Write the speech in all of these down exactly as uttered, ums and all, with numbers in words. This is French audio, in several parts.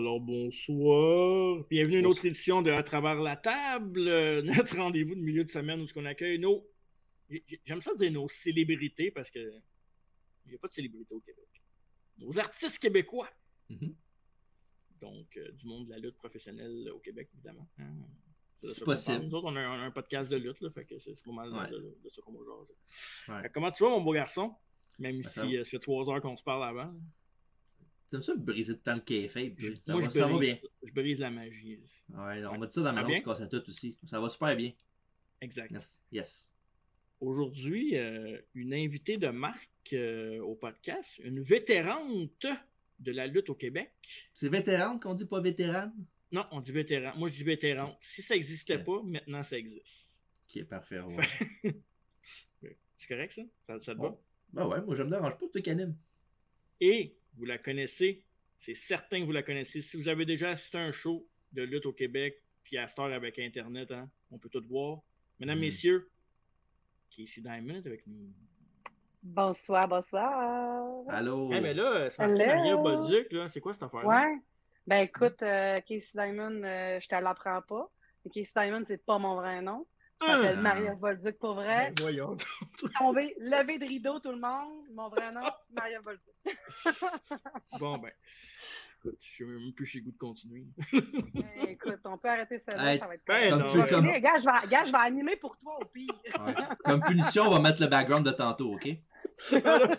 Alors bonsoir, bienvenue à une autre édition de À travers la table, euh, notre rendez-vous de milieu de semaine où on accueille nos, j'aime ça dire nos célébrités parce que il n'y a pas de célébrités au Québec, nos artistes québécois, mm-hmm. donc euh, du monde de la lutte professionnelle au Québec évidemment. Hein? C'est, c'est possible. Nous autres on a un, un podcast de lutte, là, fait que c'est, c'est pas mal ouais. de, de, de ça qu'on va jaser. Ouais. Comment tu vas mon beau garçon? Même ouais, si euh, ça fait trois heures qu'on se parle avant. T'aimes ça briser tout le temps le kayfabe? Ça, Moi, va, je ça brise, va bien. Je brise la magie. Ouais, on ouais. va dire ça dans ma maison, tu casses à tout aussi. Ça va super bien. Exact. Yes. yes. Aujourd'hui, euh, une invitée de marque euh, au podcast, une vétérante de la lutte au Québec. C'est vétérante qu'on dit, pas vétérane? Non, on dit vétéran. Moi, je dis vétérante. Okay. Si ça n'existait okay. pas, maintenant, ça existe. Ok, parfait. Ouais. C'est correct, ça? Ça, ça te va? Oh. Ben ouais, moi, je me dérange pas, toi, Canim. Et vous la connaissez, c'est certain que vous la connaissez. Si vous avez déjà assisté à un show de lutte au Québec, puis à cette heure avec Internet, hein, on peut tout voir. Mesdames, mm. messieurs, Casey Diamond est avec nous. Bonsoir, bonsoir. Allô. Hey, mais là, c'est marqué Maria Bolduc, là. C'est quoi cette affaire-là? Ouais. Ben écoute, euh, Casey Diamond, euh, je te l'apprends pas. Mais Casey Diamond, c'est pas mon vrai nom. Je m'appelle ah. Maria Bolduc pour vrai. Ben, voyons. Tombé, levé de rideau, tout le monde. Mon vrai nom, Maria Bolduc. Bon, ben, écoute, je suis même plus chez goût de continuer. Ben, écoute, on peut arrêter ça là, hey, ça va être ben, non, non, comme... Gars, je vais, gars, je vais animer pour toi au pire. Ouais. Comme punition, on va mettre le background de tantôt, OK? Super.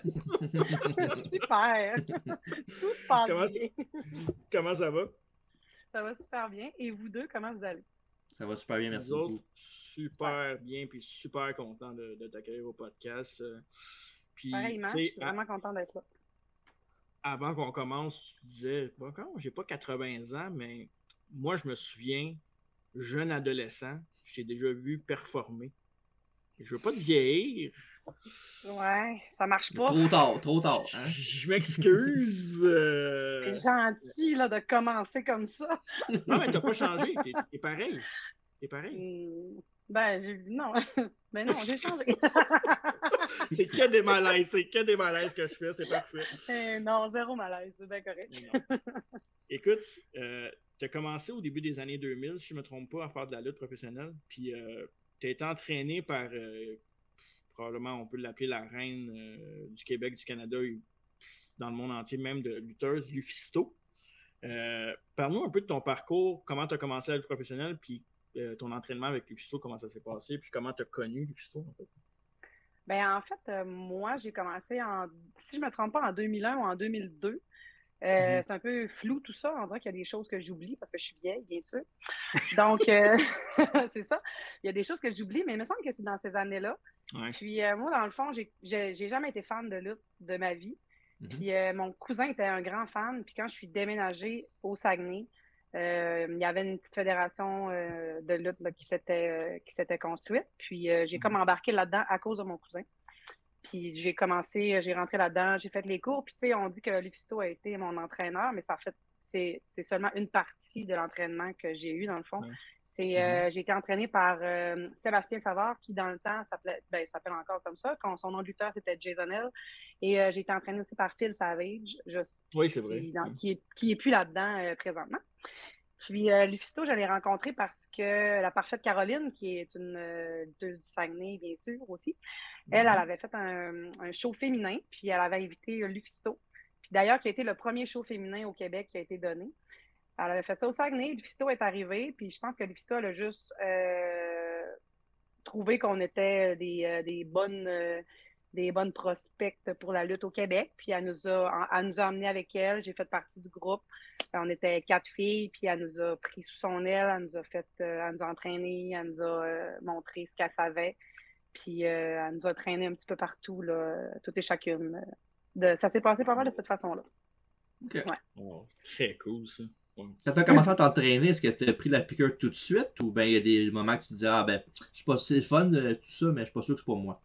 Tout se passe comment bien. Ça... comment ça va? Ça va super bien. Et vous deux, comment vous allez? Ça va super bien, merci Nous beaucoup. Autres, super bien, puis super content de, de t'accueillir au podcast. Puis, pareillement, je suis vraiment content d'être là. Avant qu'on commence, tu disais, bon, quand j'ai pas quatre-vingts ans, mais moi, je me souviens, jeune adolescent, je t'ai déjà vu performer. Et je veux pas te vieillir. Ouais, ça marche pas. Trop tard, trop tard. Hein? Je m'excuse. Euh... C'est gentil là, de commencer comme ça. Non, mais t'as pas changé. T'es, t'es pareil. T'es pareil. Mmh, ben, j'ai... non. Ben non, j'ai changé. C'est que des malaises. C'est que des malaises que je fais. C'est parfait. Eh non, zéro malaise. C'est bien correct. Écoute, euh, t'as commencé au début des années deux mille, si je me trompe pas, à faire de la lutte professionnelle. Puis, euh, t'as été entraîné par... Euh, probablement, on peut l'appeler la reine euh, du Québec, du Canada, dans le monde entier, même de lutteuse, Lufisto. Euh, parle-nous un peu de ton parcours, comment tu as commencé à être professionnel, puis euh, ton entraînement avec Lufisto, comment ça s'est passé, puis comment tu as connu Lufisto, en fait. Bien, en fait, euh, moi, j'ai commencé en, si je ne me trompe pas, en deux mille un ou en deux mille deux. Euh, mm-hmm. C'est un peu flou tout ça. On dirait qu'il y a des choses que j'oublie parce que je suis vieille, bien sûr. Donc, euh, c'est ça. Il y a des choses que j'oublie, mais il me semble que c'est dans ces années-là. Ouais. Puis, euh, moi, dans le fond, j'ai, j'ai, j'ai jamais été fan de lutte de ma vie. Mm-hmm. Puis, euh, mon cousin était un grand fan. Puis, quand je suis déménagée au Saguenay, euh, il y avait une petite fédération euh, de lutte là, qui, s'était, euh, qui s'était construite. Puis, euh, j'ai mm-hmm. comme embarqué là-dedans à cause de mon cousin. Puis j'ai commencé, j'ai rentré là-dedans, j'ai fait les cours. Puis tu sais, on dit que Lufisto a été mon entraîneur, mais ça fait, c'est, c'est seulement une partie de l'entraînement que j'ai eu, dans le fond. Ouais. C'est, mm-hmm. euh, j'ai été entraînée par euh, Sébastien Savard, qui dans le temps s'appelait, ben, s'appelle encore comme ça. Quand son nom de lutteur, c'était Jason L. Et euh, j'ai été entraînée aussi par Phil Savage, juste, oui, c'est vrai. Qui, dans, qui, est, qui est plus là-dedans euh, présentement. Puis euh, Lufisto, je l'ai rencontré parce que la Parfaite Caroline, qui est une euh, lutteuse du Saguenay, bien sûr, aussi, elle, elle avait fait un, un show féminin, puis elle avait invité Lufisto. Puis d'ailleurs, qui a été le premier show féminin au Québec qui a été donné. Elle avait fait ça au Saguenay, Lufisto est arrivé, puis je pense que Lufisto, elle a juste euh, trouvé qu'on était des, euh, des bonnes... Euh, des bonnes prospects pour la lutte au Québec. Puis elle nous a, elle nous a emmenés avec elle. J'ai fait partie du groupe. On était quatre filles, puis elle nous a pris sous son aile. Elle nous a fait, euh, elle nous a entraînés, elle nous a euh, montré ce qu'elle savait. Puis euh, elle nous a traîné un petit peu partout, là, toutes et chacune. De, ça s'est passé pas mal de cette façon-là. OK. Ouais. Oh, très cool, ça. Ouais. Quand tu as commencé à t'entraîner, est-ce que tu as pris la piqûre tout de suite ou bien il y a des moments que tu te dis, ah ben, je sais pas si c'est fun, tout ça, mais je suis pas sûr que c'est pour moi?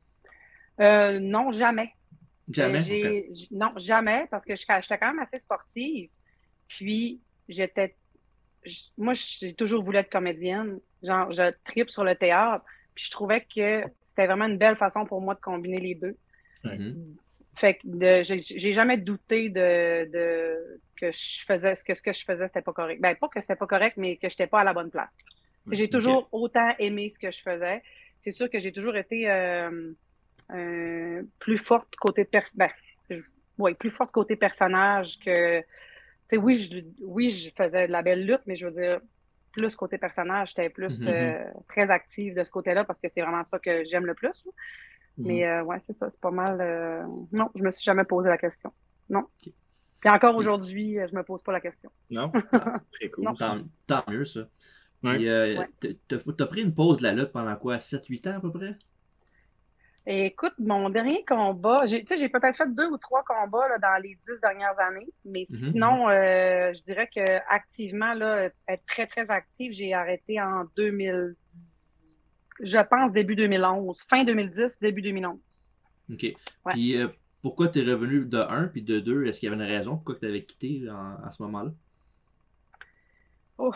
Euh, non, jamais. Jamais? Euh, j'ai, okay. Non, jamais, parce que j'étais quand même assez sportive. Puis, j'étais... Moi, j'ai toujours voulu être comédienne. Genre, je tripe sur le théâtre. Puis, je trouvais que c'était vraiment une belle façon pour moi de combiner les deux. Mm-hmm. Fait que de- j'ai j'ai jamais douté de, de que je faisais que ce que je faisais, c'était pas correct. Ben, pas que c'était pas correct, mais que j'étais pas à la bonne place. Tu sais, j'ai Ok. toujours autant aimé ce que je faisais. C'est sûr que j'ai toujours été euh, euh, plus forte côté pers ben, je- ouais, plus forte côté personnage que. Tu sais, oui, je, oui, je faisais de la belle lutte, mais je veux dire, plus côté personnage, j'étais plus Mhm. euh, très active de ce côté-là parce que c'est vraiment ça que j'aime le plus. Là. Mais Mhm. euh, ouais, c'est ça, c'est pas mal. euh, Non, je me suis jamais posé la question. Non. Ok. Puis encore Puis, aujourd'hui, euh, je me pose pas la question. Non? ah, Très cool, Non. ça. tant, tant mieux, ça. Ouais. Puis, euh, Ouais. t'as t'as pris une pause de la lutte pendant quoi? sept huit ans à peu près? Et écoute, mon dernier combat, j'ai, tu sais, j'ai peut-être fait deux ou trois combats là, dans les dix dernières années, mais Mhm. sinon, euh, je dirais que activement, là, être très, très active, j'ai arrêté en deux mille dix, je pense début deux mille onze, fin deux mille dix, début deux mille onze. Ok. Ouais. Puis, euh, pourquoi t'es revenu de un puis de deux? Est-ce qu'il y avait une raison pourquoi tu avais quitté en- à ce moment-là? Oh.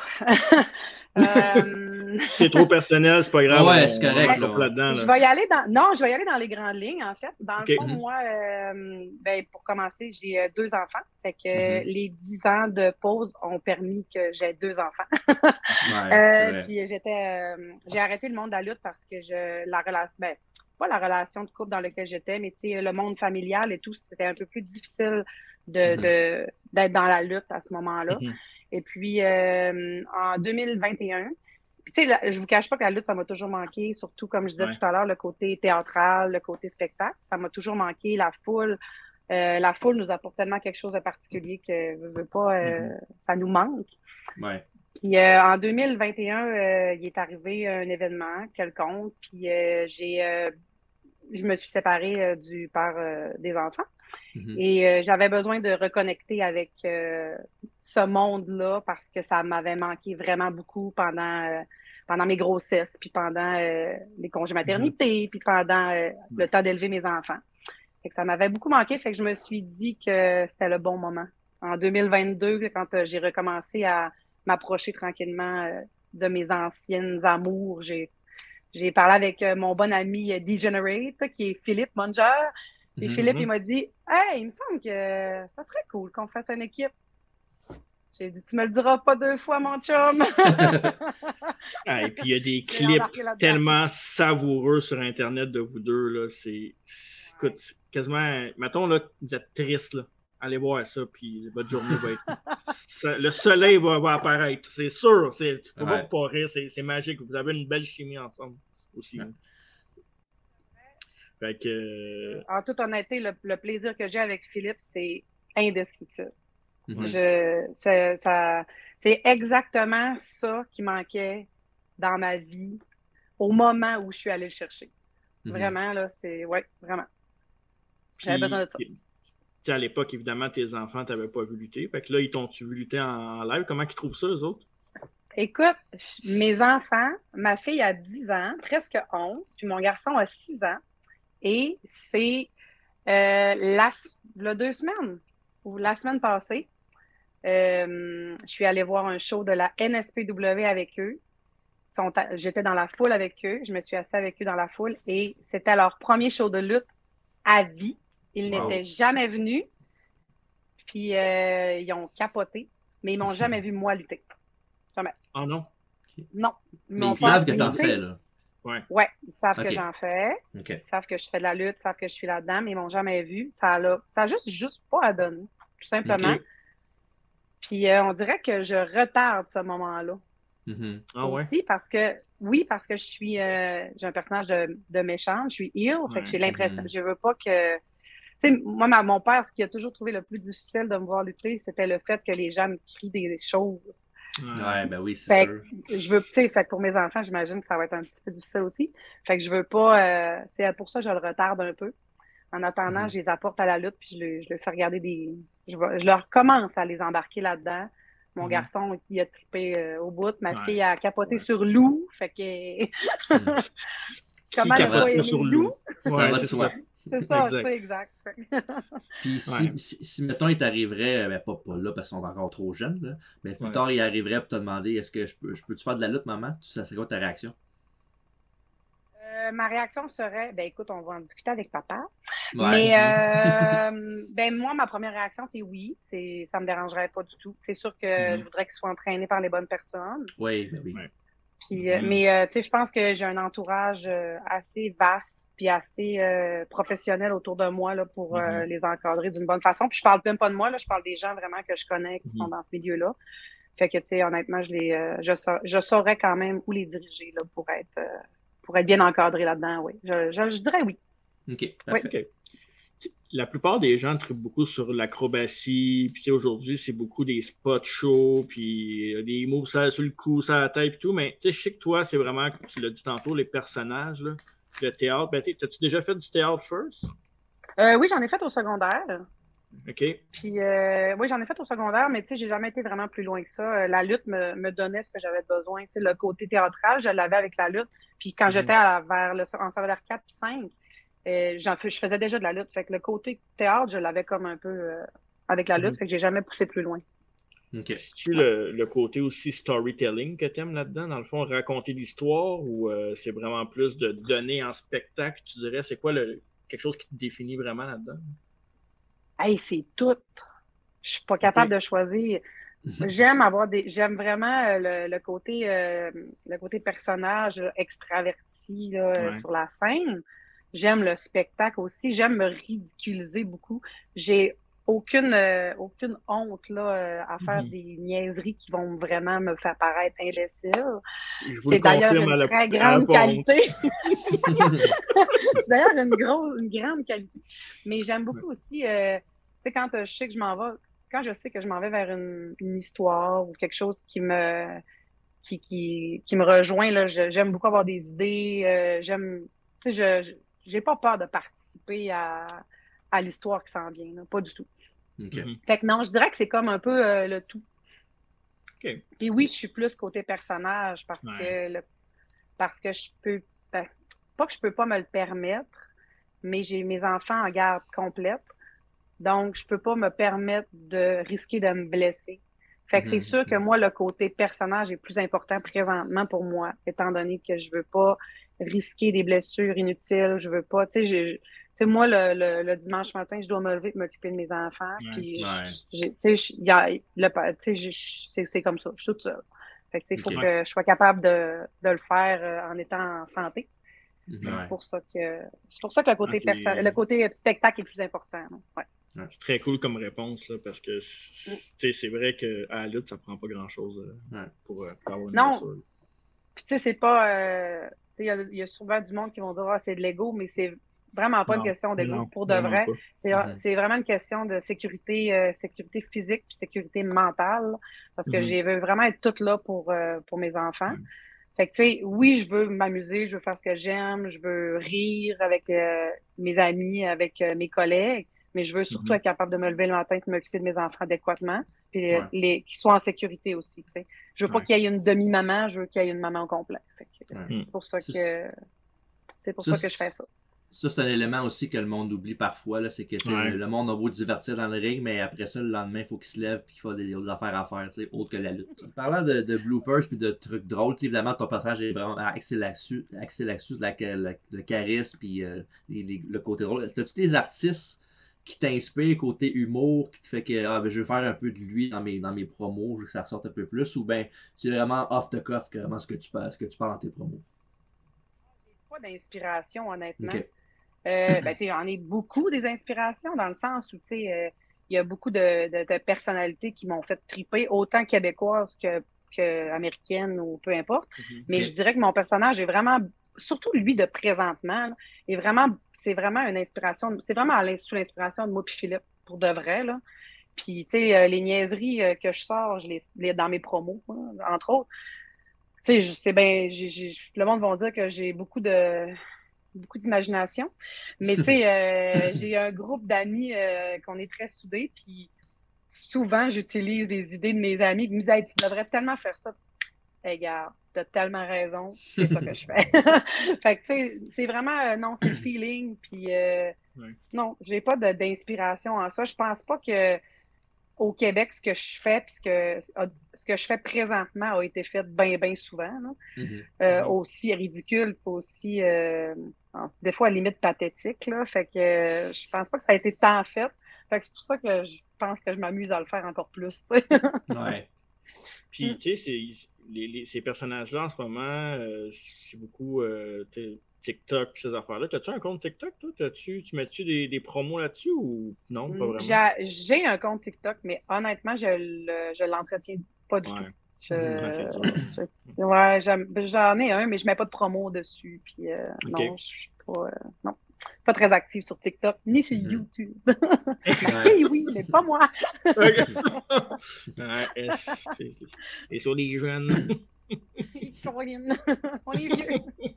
Euh, C'est trop personnel, c'est pas grave, Ah ouais, c'est on, on correct, rentre là. pas là-dedans. Je Là. vais y aller dans. Non, je vais y aller dans les grandes lignes, en fait. Dans le OK. fond, Mhm. moi, euh, ben, pour commencer, j'ai euh, deux enfants. Fait que euh, Mhm. les dix ans de pause ont permis que j'ai deux enfants. Ouais, c'est Euh, vrai. puis j'étais, euh, j'ai arrêté le monde de la lutte parce que je, la relation, ben, pas la relation de couple dans laquelle j'étais, mais tu sais, le monde familial et tout, c'était un peu plus difficile de, Mhm. de, d'être dans la lutte à ce moment-là. Mhm. Et puis, euh, en deux mille vingt et un, puis tu sais, la- je vous cache pas que la lutte, ça m'a toujours manqué, surtout, comme je disais Ouais. tout à l'heure, le côté théâtral, le côté spectacle. Ça m'a toujours manqué, la foule. Euh, la foule nous apporte tellement quelque chose de particulier que, veux, veux pas, euh, Mhm. ça nous manque. Ouais. Puis euh, en deux mille vingt et un, euh, il est arrivé un événement quelconque, puis euh, j'ai, euh, je me suis séparée euh, du père euh, des enfants. Mhm. Et euh, j'avais besoin de reconnecter avec euh, ce monde-là parce que ça m'avait manqué vraiment beaucoup pendant, euh, pendant mes grossesses, puis pendant euh, les congés Mhm. maternité, puis pendant euh, le temps d'élever mes enfants. Fait que ça m'avait beaucoup manqué, fait que je me suis dit que c'était le bon moment. En deux mille vingt-deux, quand euh, j'ai recommencé à m'approcher tranquillement euh, de mes anciennes amours, j'ai j'ai parlé avec euh, mon bon ami euh, Degenerate, qui est Philippe Munger. Puis Mhm. Philippe, il Mhm. m'a dit Hey, il me semble que ça serait cool qu'on fasse une équipe. J'ai dit Tu me le diras pas deux fois, mon chum. Ah, et puis il y a des J'ai clips embarqué là-dedans. tellement savoureux sur Internet de vous deux. Là. C'est, c'est- écoute, c'est quasiment. Mettons, là, vous êtes triste. Là. Allez voir ça, puis votre journée va être. ça- le soleil va, va apparaître. C'est sûr. C'est, tu peux pas Ouais. pas rire. C'est, c'est magique. Vous avez une belle chimie ensemble aussi. Ouais. Là. Fait que. euh, En toute honnêteté, le, le plaisir que j'ai avec Philippe, c'est indescriptible. Mhm. Je, c'est, ça, c'est exactement ça qui manquait dans ma vie au moment où je suis allée le chercher. Mhm. Vraiment, là, c'est. Ouais, vraiment. J'avais besoin Puis, de ça. tu sais, à l'époque, évidemment, tes enfants t'avaient pas vu lutter. Fait que là, ils t'ont-tu vu lutter en live? Comment ils trouvent ça, eux autres? Écoute, je- mes enfants, ma fille a dix ans, presque onze, puis mon garçon a six ans. Et c'est euh, la, la deux semaines, ou la semaine passée, euh, je suis allée voir un show de la N S P W avec eux. Sont à- J'étais dans la foule avec eux, je me suis assise avec eux dans la foule et c'était leur premier show de lutte à vie. Ils Wow. n'étaient jamais venus, puis euh, ils ont capoté, mais ils m'ont jamais vu moi lutter. Jamais. Oh non? Non, ils Mais m'ont ils pas savent que vu t'en lutter. fais, là. Ouais. Ouais, ils savent que Ok. j'en fais. Ok. Ils savent que je fais de la lutte, ils savent que je suis là-dedans, mais ils m'ont jamais vu. Ça a, ça a juste, juste pas à donner, tout simplement. Ok. Puis euh, on dirait que je retarde ce moment-là. Mhm. Ah ouais? Aussi parce que, oui, parce que je suis, euh, j'ai un personnage de, de méchante, je suis heel, fait que Ouais. j'ai l'impression, Mhm. je veux pas que, tu sais, moi, ma- mon père, ce qui a toujours trouvé le plus difficile de me voir lutter, c'était le fait que les gens me crient des choses. Ouais. Ouais, ben oui, c'est Fait sûr. que je veux, tu sais, fait que pour mes enfants, j'imagine que ça va être un petit peu difficile aussi. Fait que je veux pas, euh, c'est pour ça que je le retarde un peu. En attendant, Mhm. je les apporte à la lutte, puis je, le, je leur fais regarder des. Je, vais- je leur commence à les embarquer là-dedans. Mon Mhm. garçon, il a trippé euh, au bout. Ma Ouais. fille a capoté Ouais. sur Lou. Fait que. Mhm. Comment Qui ne pas capote pas aimer sur Lou? Lou? Ça Ouais, va de c'est soi. ça. C'est ça, Exact. c'est exact. Puis si, Ouais. si, si, mettons, il t'arriverait, ben pas, pas là parce qu'ils sont encore trop jeunes, là, mais plus Ouais. tard, il arriverait pour te demander est-ce que je peux, je peux-tu faire de la lutte, maman? Ça serait quoi ta réaction? euh, ma réaction serait, ben écoute, on va en discuter avec papa. Ouais. Mais euh, ben moi, ma première réaction, c'est oui. C'est, ça me dérangerait pas du tout. C'est sûr que Mhm. je voudrais qu'il soit entraîné par les bonnes personnes. Oui, ben oui. Ouais. Puis, euh, Mhm. mais euh, tu sais, je pense que j'ai un entourage euh, assez vaste puis assez euh, professionnel autour de moi là, pour euh, Mhm. les encadrer d'une bonne façon. Puis je parle même pas de moi, là, je parle des gens vraiment que je connais qui sont Mhm. dans ce milieu-là. Fait que, tu sais, honnêtement, je les, euh, je, sa- je saurais quand même où les diriger là, pour être, euh, pour être bien encadré là-dedans, oui. Je, je, je dirais oui. OK, Oui. parfait. OK. Tu sais, la plupart des gens trippent beaucoup sur l'acrobatie, puis tu sais, aujourd'hui, c'est beaucoup des spots shows, puis euh, des moves sur, sur le cou, sur la tête, puis tout, mais tu sais, je sais que toi, c'est vraiment, tu l'as dit tantôt, les personnages, là, le théâtre. Ben, tu sais, t'as-tu déjà fait du théâtre first? Euh, oui, j'en ai fait au secondaire. OK. Puis, euh, oui, j'en ai fait au secondaire, mais tu sais, j'ai jamais été vraiment plus loin que ça. Euh, La lutte me, me donnait ce que j'avais besoin. Tu sais, le côté théâtral, je l'avais avec la lutte. Puis quand Mhm. j'étais à, vers le, en secondaire quatre puis cinq, euh, j'en fais- je faisais déjà de la lutte. Fait que le côté théâtre, je l'avais comme un peu euh, avec la lutte. Mhm. Fait que j'ai jamais poussé plus loin. OK. C'est-tu Ouais. le, le côté aussi storytelling que t'aimes là-dedans, dans le fond, raconter l'histoire, ou euh, c'est vraiment plus de donner en spectacle, tu dirais, c'est quoi le, quelque chose qui te définit vraiment là-dedans? Hey, c'est tout. Je suis pas OK. capable de choisir. J'aime avoir des, j'aime vraiment euh, le, le côté, euh, le côté personnage là, extraverti là, euh, Ouais. sur la scène. J'aime le spectacle aussi. J'aime me ridiculiser beaucoup. J'ai aucune, euh, aucune honte là, euh, à faire Mhm. des niaiseries qui vont vraiment me faire paraître imbécile. Je vous C'est le d'ailleurs confirme une à la, très à la grande ponte. qualité. C'est d'ailleurs une grosse, une grande qualité. Mais j'aime Ouais. beaucoup aussi, euh, tu sais, quand euh, je sais que je m'en vais, quand je sais que je m'en vais vers une, une histoire ou quelque chose qui me, qui, qui, qui me rejoint, là, je- j'aime beaucoup avoir des idées. euh, j'aime, tu sais, je, je- j'ai pas peur de participer à, à l'histoire qui s'en vient, là, pas du tout. OK. Mhm. Fait que non, je dirais que c'est comme un peu euh, le tout. OK. Puis oui, je suis plus côté personnage parce Ouais. que le, parce que je peux, ben, pas que je peux pas me le permettre, mais j'ai mes enfants en garde complète. Donc, je peux pas me permettre de risquer de me blesser. Fait que c'est Mhm. sûr que moi, le côté personnage est plus important présentement pour moi, étant donné que je veux pas risquer des blessures inutiles. Je veux pas, tu sais, j'ai- tu sais, moi, le, le, le dimanche matin, je dois me lever et m'occuper de mes enfants. Ouais. Puis, Ouais. j'ai- tu sais, je- il y a- le pa- tu sais, j'ai- c'est c'est comme ça. Je suis toute seule. Fait que, tu sais, il faut OK. que je sois capable de, de le faire euh, en étant en santé. Mhm. Fait que Ouais. C'est pour ça que c'est pour ça que le Ah, côté c'est perso- le côté spectacle est plus important. là. Ouais. c'est très cool comme réponse, là, parce que c'est- Mm. tu sais, c'est vrai qu'à la lutte, ça prend pas grand-chose euh, Ouais. pour, euh, pour avoir une Non, blessure. puis tu sais, c'est pas. euh, tu sais, il y, a- il y a souvent du monde qui vont dire ah, c'est de l'ego, mais c'est vraiment pas une Non, question mais d'ego. non, Pour de vraiment vrai, pas. c'est Mhm. c'est vraiment une question de sécurité, euh, sécurité physique puis sécurité mentale. Parce que Mhm. j'ai veux vraiment être toute là pour, euh, pour mes enfants. Ouais. Fait que, tu sais, oui, je veux m'amuser, je veux faire ce que j'aime, je veux rire avec euh, mes amis, avec euh, mes collègues, mais je veux surtout Mhm. être capable de me lever le matin et de m'occuper de mes enfants adéquatement, puis euh, Ouais. les, qu'ils soient en sécurité aussi, tu sais. Je veux pas Ouais. qu'il y ait une demi-maman, je veux qu'il y ait une maman au complet. Fait que, Ouais. Mm. c'est pour ça Ça, que c'est pour ça, ça que je fais ça. Ça, c'est un élément aussi que le monde oublie parfois. Là, c'est que tu sais, Ouais. le, le monde a beau divertir dans le ring, mais après ça, le lendemain, il faut qu'il se lève et qu'il faut des, des affaires à faire, tu sais, autre que la lutte. Parlant de, de bloopers et de trucs drôles, tu sais, évidemment, ton personnage est vraiment axé là-dessus, axé là-dessus, la, la- le charisme puis euh, les- les- le côté drôle. As-tu des artistes qui t'inspirent côté humour, qui te fait que ah, ben, je veux faire un peu de lui dans mes, dans mes promos, je veux que ça ressorte un peu plus, ou bien c'est vraiment off the cuff, vraiment ce que tu parles, ce que tu parles dans tes promos? Pas d'inspiration, honnêtement. Ok. Euh, ben, tu sais, j'en ai beaucoup des inspirations dans le sens où, tu sais, euh, il y a beaucoup de, de, de personnalités qui m'ont fait triper, autant québécoises que, que américaines ou peu importe. Mhm. Mais Ok. je dirais que mon personnage est vraiment, surtout lui de présentement, là, est vraiment, c'est vraiment une inspiration, c'est vraiment à l'in- sous l'inspiration de moi puis Philippe, pour de vrai, là. Puis, tu sais, euh, les niaiseries euh, que je sors, je les, les- dans mes promos, là, entre autres. Tu sais, je sais bien, j'ai- j'ai- le monde va dire que j'ai beaucoup de, beaucoup d'imagination. Mais tu sais, euh, j'ai un groupe d'amis euh, qu'on est très soudés, puis souvent, j'utilise des idées de mes amis qui me disent hey, tu devrais tellement faire ça. Hey, regarde, t'as tellement raison, c'est ça que je fais. Fait que tu sais, c'est vraiment, euh, non, c'est feeling, puis euh, Ouais. non, j'ai pas de- d'inspiration en ça. Je pense pas que au Québec, ce que je fais, puis ce que, ce que je fais présentement a été fait bien, bien souvent. Là. Mhm. Euh, Mhm. Aussi ridicule, puis aussi, euh, des fois, à la limite pathétique. Là. Fait que euh, je pense pas que ça a été tant fait. Fait que c'est pour ça que je pense que je m'amuse à le faire encore plus. Tu sais. Ouais. Puis, tu sais, c'est- les- les- ces personnages-là, en ce moment, euh, c'est beaucoup euh, tu sais, TikTok, ces affaires-là. T'as-tu un compte TikTok, toi? T'as-tu, tu mets-tu des, des promos là-dessus ou non, pas vraiment? J'ai j'ai un compte TikTok, mais honnêtement, je le, je l'entretiens pas du tout. Ouais, Je, ouais, c'est dur. je- ouais, j'aime- j'en ai un, mais je mets pas de promo dessus. Puis euh, OK. non, je suis pas, euh, non, pas très active sur TikTok ni sur Mhm. YouTube. Ma Ouais. fille, oui, mais pas moi. OK. Ouais, et, c'est- c'est- et sur les jeunes. Caroline, on est vieux.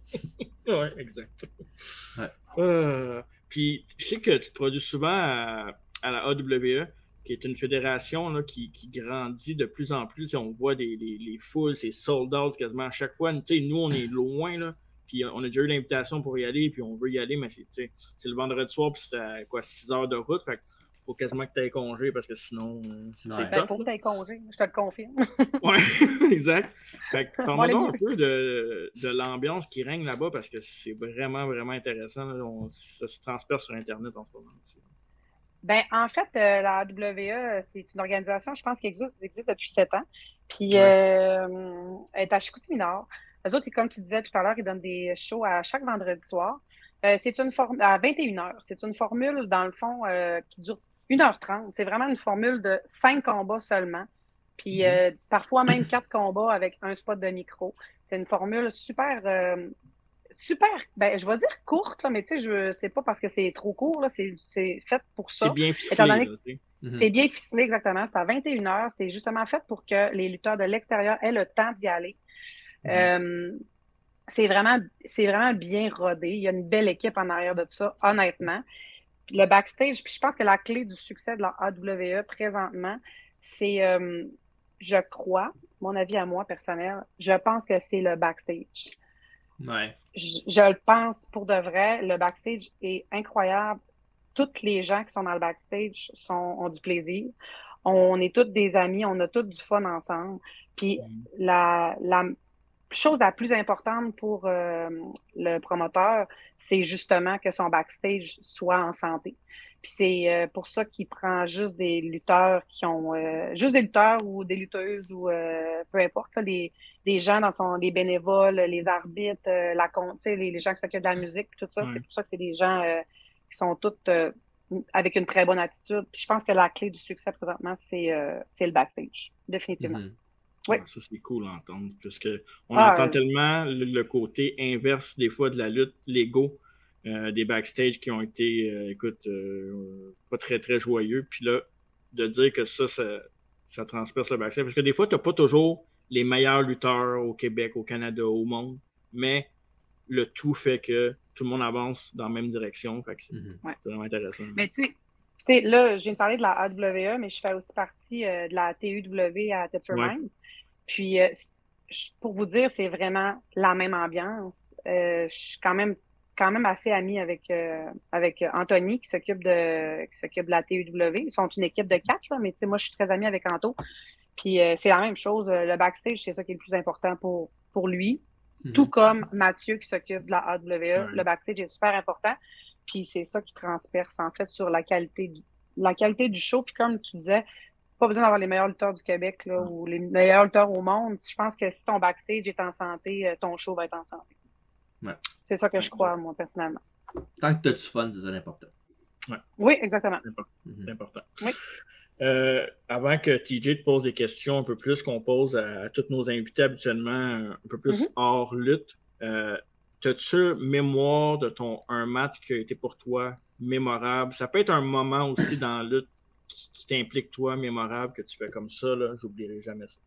Ouais, exact. Ouais. Euh, puis, je sais que tu te produis souvent à, à la A W E, qui est une fédération là, qui, qui grandit de plus en plus. Et on voit des, les, les foules, c'est sold out quasiment à chaque fois. Tu sais, nous, on est loin, là, puis on a déjà eu l'invitation pour y aller, puis on veut y aller, mais c'est, tu sais, c'est le vendredi soir, puis c'est à quoi, six heures de route. Fait faut quasiment que tu aies congé parce que sinon, euh, c'est c'est Ouais. Ben, tough. faut que Là. tu aies congé, je te le confirme. Ouais, exact. Fait que Bon, parle-moi le donc un mieux. peu de, de l'ambiance qui règne là-bas parce que c'est vraiment, vraiment intéressant. Là. On- ça se transperce sur Internet en ce moment aussi. Ben, en fait, euh, la A W E, c'est une organisation, je pense, qui existe, existe depuis sept ans. Puis, Ouais. euh, elle est à Chicoutimi-Nord. Eux autres, c'est comme tu disais tout à l'heure, ils donnent des shows à chaque vendredi soir. Euh, c'est une formule à vingt et une heures. C'est une formule, dans le fond, euh, qui dure une heure trente. C'est vraiment une formule de cinq combats seulement. Puis, Mhm. euh, parfois même quatre combats avec un spot de micro. C'est une formule super, euh, super, ben, je vais dire courte, là, mais tu sais, je sais pas parce que c'est trop court, là, c'est, c'est fait pour C'est ça. bien Étant ficelé, donné là, que tu sais. Mhm. c'est bien ficelé, exactement, c'est à vingt et une heures, c'est justement fait pour que les lutteurs de l'extérieur aient le temps d'y aller. Mhm. Euh, c'est vraiment, c'est vraiment bien rodé. Il y a une belle équipe en arrière de tout ça, honnêtement. Puis le backstage, puis je pense que la clé du succès de la A W E présentement, c'est, euh, je crois, mon avis à moi personnel, je pense que c'est le backstage. Ouais. Je, je le pense pour de vrai. Le backstage est incroyable. Toutes les gens qui sont dans le backstage sont, ont du plaisir. On est tous des amis, on a tous du fun ensemble. Puis Mhm. la, la chose la plus importante pour euh, le promoteur, c'est justement que son backstage soit en santé. Puis c'est euh, pour ça qu'il prend juste des lutteurs qui ont euh, juste des lutteurs ou des lutteuses ou euh, peu importe, là, des, des gens dans son des bénévoles, les arbitres, euh, la con- tu sais, les, les gens qui s'occupent de la musique, puis tout ça, c'est Ouais. pour ça que c'est des gens euh, qui sont tous euh, avec une très bonne attitude. Puis je pense que la clé du succès présentement, c'est euh, c'est le backstage, définitivement. Mhm. Oui. Ah, ça, c'est cool à entendre. Parce que on Ah, entend euh, tellement le, le côté inverse des fois de la lutte, l'ego, euh, des backstage qui ont été, euh, écoute, euh, pas très, très joyeux. Puis là, de dire que ça, ça, ça transperce le backstage. Parce que des fois, tu n'as pas toujours les meilleurs lutteurs au Québec, au Canada, au monde, mais le tout fait que tout le monde avance dans la même direction. Fait que c'est Mhm. ouais. c'est vraiment intéressant. Mais tu sais, tu sais, là, je viens de parler de la A W E, mais je fais aussi partie euh, de la T U W à Tetford Ouais. Mines. Puis, euh, je- pour vous dire, c'est vraiment la même ambiance. Euh, je suis quand même, quand même assez amie avec, euh, avec Anthony qui s'occupe de, qui s'occupe de la T U W. Ils sont une équipe de quatre, là, mais tu sais, moi, je suis très amie avec Anto. Puis, euh, c'est la même chose. Le backstage, c'est ça qui est le plus important pour, pour lui. Tout Mhm. comme Mathieu qui s'occupe de la A W E, Ouais. le backstage est super important. Puis c'est ça qui transperce en fait sur la qualité du, la qualité du show. Puis comme tu disais, pas besoin d'avoir les meilleurs lutteurs du Québec là, ou les meilleurs lutteurs au monde. Je pense que si ton backstage est en santé, euh, ton show va être en santé. Ouais. C'est ça que Ouais, je crois, moi, personnellement. Tant que tu as du fun, c'est ça l'important. Ouais. Oui, exactement. C'est important. Mhm. C'est important. Oui. Euh, avant que T J te pose des questions un peu plus qu'on pose à, à tous nos invités habituellement, un peu plus Mhm. hors lutte, euh, t'as-tu mémoire de ton un match qui a été pour toi mémorable? Ça peut être un moment aussi dans la lutte qui, qui t'implique toi, mémorable, que tu fais comme ça, là, j'oublierai jamais ça.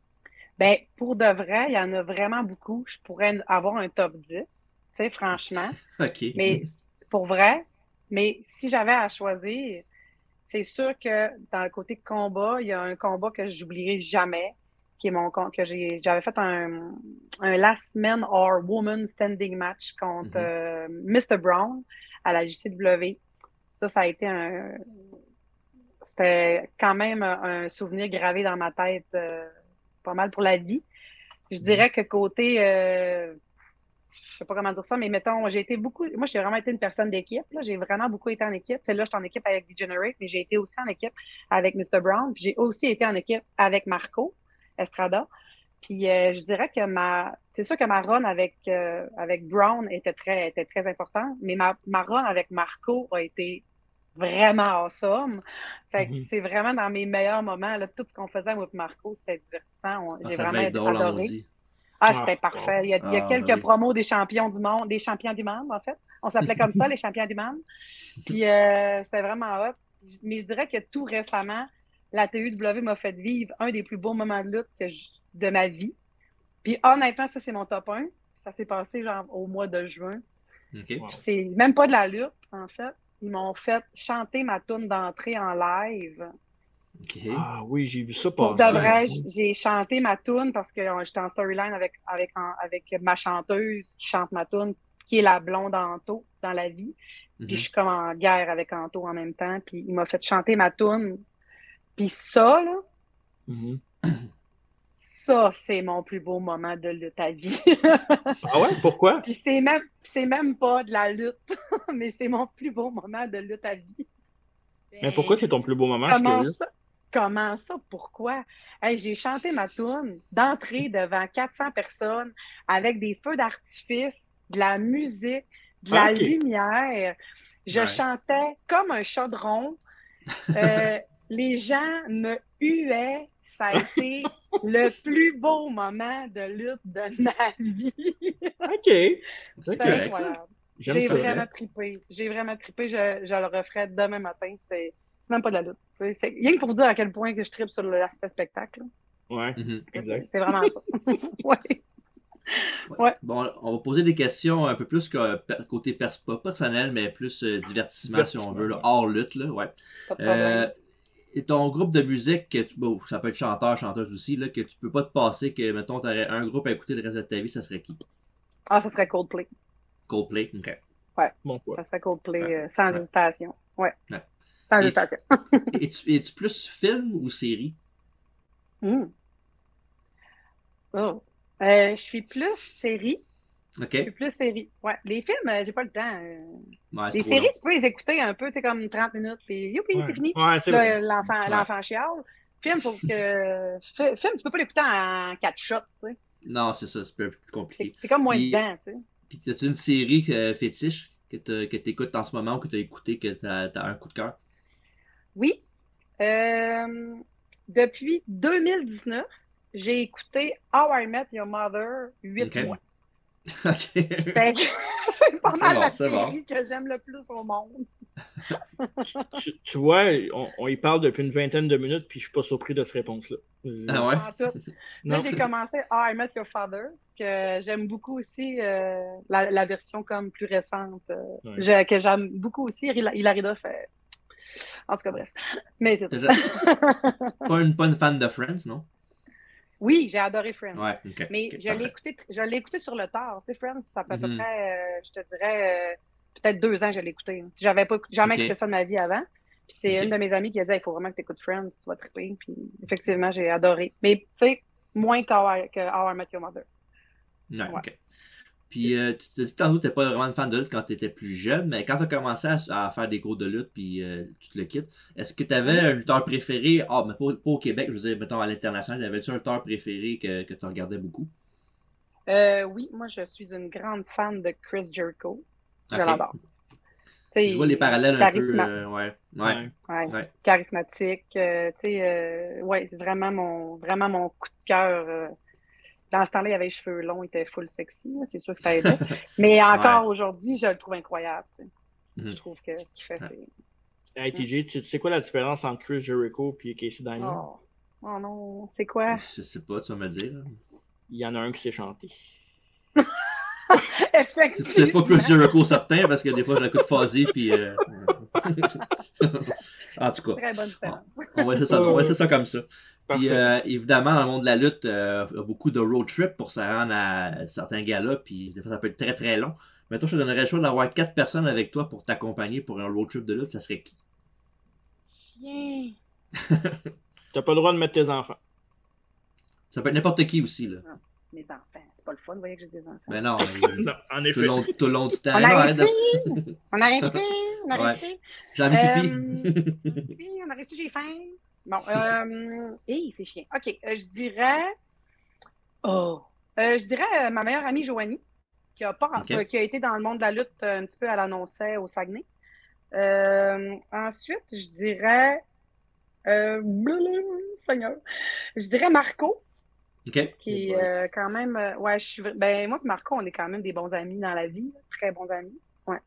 Ben, pour de vrai, il y en a vraiment beaucoup. Je pourrais avoir un top dix, tu sais, franchement. OK. Mais pour vrai, mais si j'avais à choisir, c'est sûr que dans le côté combat, il y a un combat que j'oublierai jamais, qui est mon com- que j'ai j'avais fait un, un last man or woman standing match contre Mhm. euh, mister Brown à la J C W. Ça, ça a été un, c'était quand même un, un souvenir gravé dans ma tête, euh, pas mal pour la vie. Je dirais que côté, euh, je sais pas comment dire ça, mais mettons, j'ai été beaucoup, moi, j'ai vraiment été une personne d'équipe, là. J'ai vraiment beaucoup été en équipe. Celle-là, j'étais en équipe avec Degenerate, mais j'ai été aussi en équipe avec mister Brown. Puis j'ai aussi été en équipe avec Marco Estrada. Puis euh, je dirais que ma, c'est sûr que ma run avec, euh, avec Brown était très, était très importante, mais ma, ma run avec Marco a été vraiment awesome. Fait que Mhm. c'est vraiment dans mes meilleurs moments, là, tout ce qu'on faisait avec Marco, c'était divertissant. On- Ah, j'ai ça vraiment devait être drôle en adoré. maudit. Ah, Ah, c'était parfait. Il y a, il y a Ah, ben quelques oui. promos des champions du monde, des champions du monde, en fait. On s'appelait comme ça, les champions du monde. Puis euh, c'était vraiment hot. Mais je dirais que tout récemment, la T U W m'a fait vivre un des plus beaux moments de lutte que je- de ma vie. Puis honnêtement, ça, c'est mon top un. Ça s'est passé genre au mois de juin. OK. wow. Puis c'est même pas de la lutte, en fait. Ils m'ont fait chanter ma tune d'entrée en live. OK. Ah oui, j'ai vu ça Pour de passer. vrai, j- j'ai chanté ma tune parce que euh, j'étais en storyline avec, avec, en- avec ma chanteuse qui chante ma tune, qui est la blonde Anto dans la vie. Puis je Mhm. suis comme en guerre avec Anto en même temps. Puis il m'a fait chanter ma tune. Puis ça, là, Mhm. ça, c'est mon plus beau moment de lutte à vie. Ah ouais, pourquoi? Puis c'est même, c'est même pas de la lutte, mais c'est mon plus beau moment de lutte à vie. Mais pourquoi c'est ton plus beau moment? Je suis Comment curieux. ça? Comment ça? Pourquoi? Hey, j'ai chanté ma tourne d'entrée devant quatre cents personnes avec des feux d'artifice, de la musique, de Ah, la ok. lumière. Je Ouais. chantais comme un chaudron. Euh, les gens me huaient. Ça a été le plus beau moment de lutte de ma vie. Ok. C'est C'était correct, ça. incroyable. J'aime J'ai ça. vraiment trippé. J'ai vraiment trippé. Je, je le referais demain matin. C'est c'est même pas de la lutte. C'est c'est- rien que pour vous dire à quel point que je trippe sur l'aspect spectacle. Ouais, Mhm. C'est exact. c'est vraiment ça. Ouais. Ouais. Ouais. Bon, on va poser des questions un peu plus que, per- côté pers- pas personnel, mais plus euh, divertissement, si on Divertissement, veut, là, ouais. hors lutte, là, ouais. Pas de Euh, problème. et ton groupe de musique, que tu, bon, ça peut être chanteur, chanteuse aussi, là, que tu peux pas te passer, que, mettons, t'aurais un groupe à écouter le reste de ta vie, ça serait qui? Ah, ça serait Coldplay. Coldplay? Ok. Ouais. Bon, quoi. Ça serait Coldplay Ouais. euh, sans Ouais. hésitation. Ouais. Ouais. Sans Et tu, hésitation. et tu, es-tu plus film ou série? Mm. Oh. Euh, je suis plus série. Ok. Je suis plus série. Ouais. Les films, euh, j'ai pas le temps. euh. Ouais, c'est Les trop séries, long. tu peux les écouter un peu, tu sais, comme trente minutes, puis youpi, Ouais, c'est fini. ouais c'est Là, vrai. l'enfant, Ouais. l'enfant chiale. Film, faut que. fi- Film, tu peux pas l'écouter en quatre shots, tu sais. Non, c'est ça, c'est un peu plus T'es compliqué. t'es comme moins Puis, dedans, tu sais. puis as-tu une série euh, fétiche que tu écoutes en ce moment ou que tu as écouté, que tu as un coup de cœur? Oui. Euh, depuis deux mille dix-neuf, j'ai écouté How I Met Your Mother huit Ok. fois. Ok. Fait que c'est pas C'est mal bon, la c'est bon. série que j'aime le plus au monde. Tu, tu vois, on, on y parle depuis une vingtaine de minutes, puis je suis pas surpris de cette réponse-là. Je- Ah ouais? En tout. Là, Non. j'ai commencé How I Met Your Father, que j'aime beaucoup aussi, euh, la, la version comme plus récente, euh, Ouais. je- que j'aime beaucoup aussi. Hila- Hilary Duff, euh, en tout cas, bref. Mais c'est T'as ça. ja- Pas une, pas une fan de Friends, non? Oui, j'ai adoré Friends. Ouais, ok. Mais Ok, je l'ai parfait. écouté, je l'ai écouté sur le tard. Tu sais, Friends, ça fait à peu Mhm. près, euh, je te dirais, euh, peut-être deux ans que je l'ai écouté. J'avais pas écouté- jamais Ok. écouté ça de ma vie avant. Puis c'est Ok. une de mes amies qui a dit, il faut vraiment que tu écoutes Friends, tu vas triper. Puis effectivement, j'ai adoré. Mais tu sais, moins qu'How I, que How I Met Your Mother. Ouais, Ouais. ok. Puis euh, tu te dis tantôt que t'es pas vraiment une fan de lutte quand tu étais plus jeune, mais quand tu as commencé à, à faire des cours de lutte puis euh, tu te le quittes, est-ce que tu avais un lutteur préféré? Ah, mais pas, pas au Québec, je veux dire, mettons à l'international, avais-tu un lutteur préféré que, que tu regardais beaucoup? Euh, oui, moi, je suis une grande fan de Chris Jericho. Je Ok. l'adore. Tu Je vois les sais, parallèles un peu. charisma- euh, ouais. Ouais. Ouais. ouais, Ouais. charismatique. euh, tu sais, euh, ouais, c'est vraiment mon, vraiment mon coup de cœur. euh. Dans ce temps-là, il avait les cheveux longs, il était full sexy, là, c'est sûr que ça aidait. Mais encore Ouais. aujourd'hui, je le trouve incroyable. Tu sais. Mhm. Je trouve que ce qu'il fait, Ouais. c'est. Hey, T J, tu sais quoi la différence entre Chris Jericho et Casey Diamond? Oh, oh non, c'est quoi? Je sais pas, tu vas me dire. Il y en a un qui sait chanter. C'est c'est pas Chris Effectivement. Jericho certain parce que des fois j'écoute Fuzzy puis. Euh... en tout cas, Très bonne on, différence. on va laisser ça, on va laisser ça comme ça. Puis Parfait. euh, évidemment, dans le monde de la lutte, euh, il y a beaucoup de road trip pour se rendre à certains galas, puis des fois ça peut être très très long. Mais toi, je te donnerais le choix d'avoir quatre personnes avec toi pour t'accompagner pour un road trip de lutte, ça serait qui? chien. T'as pas le droit de mettre tes enfants. Ça peut être n'importe qui aussi, là. Non, mes enfants. C'est pas le fun, vous voyez que j'ai des enfants. Ben non, Non, en tout, le effet. long, tout le long du temps. On Non, arrête-tu? de... On arrête-tu? On arrête-tu? Ouais. J'ai envie de pipi. Euh, pipi, on arrête-tu? J'ai faim. Bon, euh... Hey, c'est chiant. OK, euh, je dirais... Oh! Euh, je dirais euh, ma meilleure amie, Joanie, qui a, pas, Okay. qui a été dans le monde de la lutte euh, un petit peu à l'annonçait au Saguenay. Euh, ensuite, je dirais... Euh... Seigneur. Je dirais Marco, OK. qui est euh, quand même... euh, ouais, je suis... Ben, moi et Marco, on est quand même des bons amis dans la vie. Très bons amis. Ouais.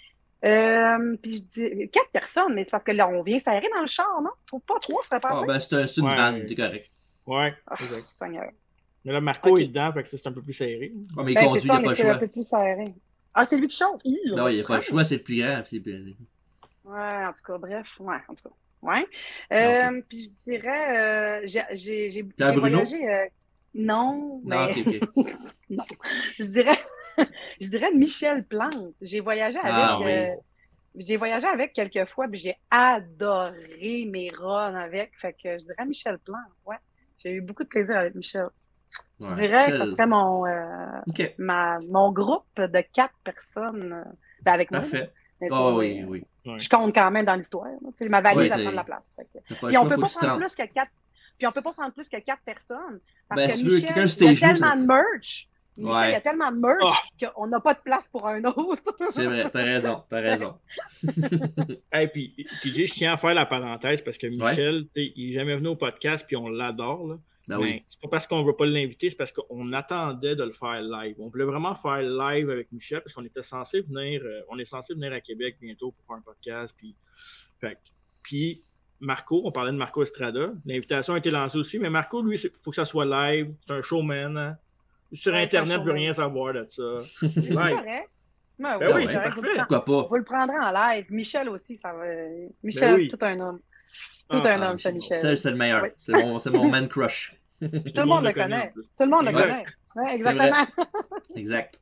Euh, puis je dis... Quatre personnes, mais c'est parce que là, on vient s'aérer dans le char, non? Je trouve pas trois, ça serait Ah, passé? ben, c'est un- c'est une Ouais. vanne, c'est correct. Ouais, Oh, exact. Seigneur. Mais là, Marco Ok. est dedans, fait que ça, c'est un peu plus serré. Ouais, mais il Ben, c'est conduit, ça, il n'y a on pas le était un choix. peu plus serré. Ah, c'est lui qui chauffe? Hi, on Non, va il n'y a se pas le rendre. choix, c'est le plus grand. puis c'est- Ouais, en tout cas, bref. Ouais, en tout cas. Ouais. Euh, Puis je dirais, euh, j'ai j'ai- j'ai- Pierre j'ai Bruno? voyagé. euh, non, Non, mais ok, ok. non. Je dirais, je dirais Michel Plante. J'ai voyagé avec. Ah oui. euh, j'ai voyagé avec quelques fois, puis j'ai adoré mes runs avec. Fait que je dirais Michel Plante. Ouais. J'ai eu beaucoup de plaisir avec Michel. Je Ouais. dirais que ce Michel- serait mon, euh, OK, ma, mon groupe de quatre personnes. euh, ben avec moi. là. parfait. Mais, tu Ah sais, oui, euh, oui. Ouais. Je compte quand même dans l'histoire. là. Tu sais, ma valise, Ouais, elle t'es- prend de la place. Fait que- T'as pas le Puis on choix, peut faut pas que tu te prendre rentres. plus que quatre. Puis on peut pas prendre plus que quatre personnes. Parce Ben, que si tu veux, Michel, quelqu'un sur il y a tes genoux, tellement ça- de merch. Michel, Ouais. il y a tellement de merch Oh. qu'on n'a pas de place pour un autre. C'est vrai, t'as raison, t'as raison. Hey, puis, T J, je tiens à faire la parenthèse parce que Michel, tu sais, il est jamais venu au podcast puis on l'adore. Là. Ben Mais oui. c'est pas parce qu'on veut pas l'inviter, c'est parce qu'on attendait de le faire live. On voulait vraiment faire live avec Michel parce qu'on était censé venir, euh, on est censé venir à Québec bientôt pour faire un podcast. Puis, fait que- puis Marco, on parlait de Marco Estrada. L'invitation a été lancée aussi, mais Marco, lui, il faut que ça soit live. C'est un showman. Hein. Sur Ouais, c'est un Internet, il ne veut showman. rien savoir de ça. Mais c'est Live. correct. Ben Ben oui, oui, c'est c'est correct, vous le parfait. prend- Pourquoi pas? Vous le prendrez en live. Michel aussi, ça va. Michel, oui. tout un homme. Tout Ah, un Ah, homme, ça, c'est Michel. c'est- c'est le meilleur. Oui. C'est mon, c'est mon man crush. Tout le monde le connaît. en plus. Tout le monde le Exact. connaît. Ouais, exactement. Exact.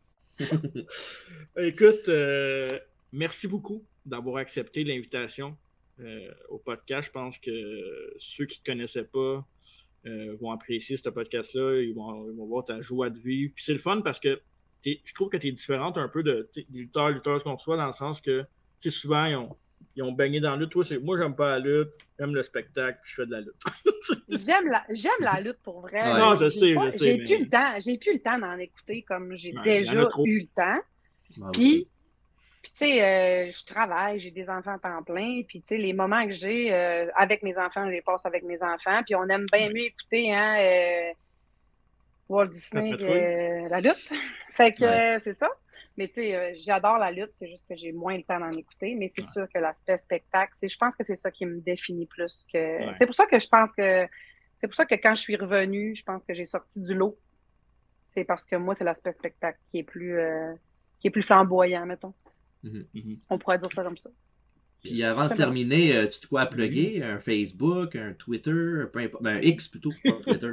Écoute, euh, merci beaucoup d'avoir accepté l'invitation euh, au podcast. Je pense que ceux qui ne te connaissaient pas euh, vont apprécier ce podcast-là. Ils vont, ils vont voir ta joie de vivre. Puis c'est le fun parce que t'es- je trouve que tu es différente un peu de, t'sais, des lutteurs, lutteuses qu'on reçoit dans le sens que tu sais, souvent, ils ont, ils ont baigné dans la lutte. Toi, c'est, moi, j'aime pas la lutte, j'aime le spectacle, puis je fais de la lutte. J'aime la, j'aime la lutte pour vrai. Ouais. Non, je J'ai sais, pas- je sais, J'ai mais- plus le temps. J'ai plus le temps d'en écouter comme j'ai Ouais, il y en déjà a trop. eu le temps. Moi Puis, aussi. puis tu sais, euh, je travaille, j'ai des enfants à temps plein. Puis, tu sais, les moments que j'ai euh, avec mes enfants, je les passe avec mes enfants. Puis, on aime bien mieux écouter hein, euh, Walt Disney La que patrouille. euh, la lutte. Fait que Ouais. euh, c'est ça. Mais tu sais, euh, j'adore la lutte, c'est juste que j'ai moins le temps d'en écouter. Mais c'est Ouais. sûr que l'aspect spectacle, c'est, je pense que c'est ça qui me définit plus que. Ouais. C'est pour ça que je pense que. C'est pour ça que quand je suis revenue, je pense que j'ai sorti du lot. C'est parce que moi, c'est l'aspect spectacle qui est plus, euh, qui est plus flamboyant, mettons. Mhm. Mhm. On pourrait dire ça comme ça. Puis avant de C'est terminer, euh, tu te quoi à plugger? Un Facebook, un Twitter, peu importe. Ben, un X plutôt, pas Twitter.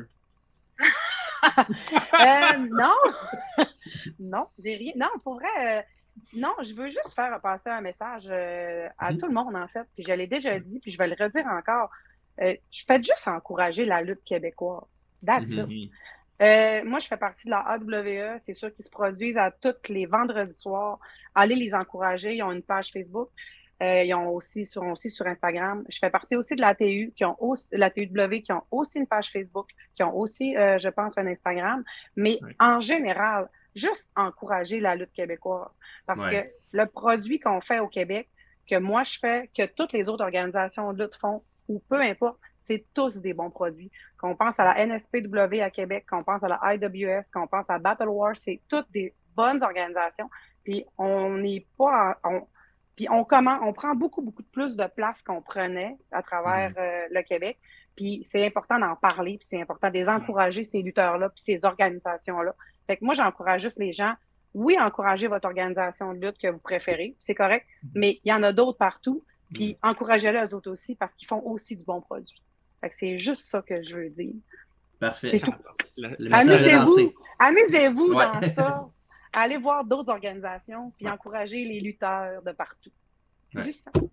Euh, non, non, j'ai rien. Non, pour vrai, euh, non, je veux juste faire passer un message euh, à Mhm. tout le monde, en fait. Puis je l'ai déjà dit, puis je vais le redire encore. Euh, je fais juste encourager la lutte québécoise. That's Mhm. it. Euh, moi, je fais partie de la A W E. C'est sûr qu'ils se produisent à tous les vendredis soirs. Allez les encourager. Ils ont une page Facebook. Euh, ils ont aussi sur, aussi sur Instagram. Je fais partie aussi de l'A T U, qui ont aussi, l'A T U W, qui ont aussi une page Facebook, qui ont aussi, euh, je pense, un Instagram. Mais Oui. en général, juste encourager la lutte québécoise. Parce Ouais. que le produit qu'on fait au Québec, que moi je fais, que toutes les autres organisations de lutte font, ou peu importe, c'est tous des bons produits. Qu'on pense à la N S P W à Québec, qu'on pense à la I W S, qu'on pense à Battle War, c'est toutes des bonnes organisations. Puis on n'est pas... en- on, puis on comment, on prend beaucoup, beaucoup plus de place qu'on prenait à travers euh, le Québec. Puis c'est important d'en parler, puis c'est important de les encourager, ces lutteurs-là, puis ces organisations-là. Fait que moi, j'encourage juste les gens. Oui, encouragez votre organisation de lutte que vous préférez, c'est correct, mais il y en a d'autres partout. Puis encouragez-les eux autres aussi parce qu'ils font aussi du bon produit. Fait que c'est juste ça que je veux dire. Parfait. C'est tout. La- Le message est Amusez-vous, lancé. amusez-vous Ouais. dans ça. Allez voir d'autres organisations, puis encouragez les lutteurs de partout. C'est Ouais. juste ça.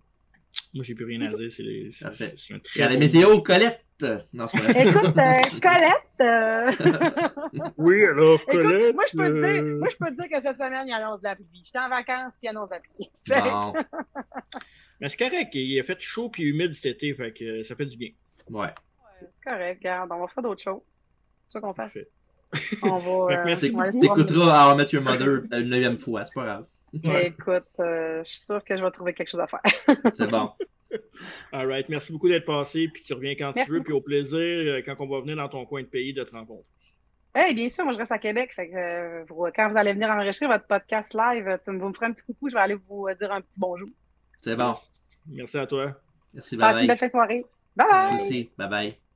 Moi, j'ai plus rien à dire. C'est les- c'est- Parfait. c'est un très C'est la bon- météo, Colette! Non, c'est pas vrai. Écoute, euh, Colette, euh, Oui, alors, écoute, Colette. moi je peux te dire, euh, moi je peux te dire que cette semaine, il annonce de la pluie. J'étais en vacances, puis il annonce de la pluie. Fait que- Bon, Mais c'est correct, il a fait chaud puis humide cet été, fait que ça fait du bien. ouais. C'est correct, regarde, on va faire d'autres choses. C'est ça qu'on fasse. Parfait. On va. Fait que euh, merci on va aller se Tu promener. t'écouteras How I Met Your Mother une neuvième fois, c'est pas grave. Ouais. Écoute, euh, je suis sûre que je vais trouver quelque chose à faire. C'est bon. All right. Merci beaucoup d'être passé, puis tu reviens quand Merci tu veux, beaucoup. puis au plaisir, euh, quand on va venir dans ton coin de pays, de te rencontrer. Hey, bien sûr, moi je reste à Québec. Fait que, euh, vous- quand vous allez venir enregistrer votre podcast live, euh, tu me, vous me ferez un petit coucou, je vais aller vous euh, dire un petit bonjour. C'est bon. Merci à toi. Merci, Passez une bye belle bye. fin de soirée. Bye Toi bye! aussi, bye bye.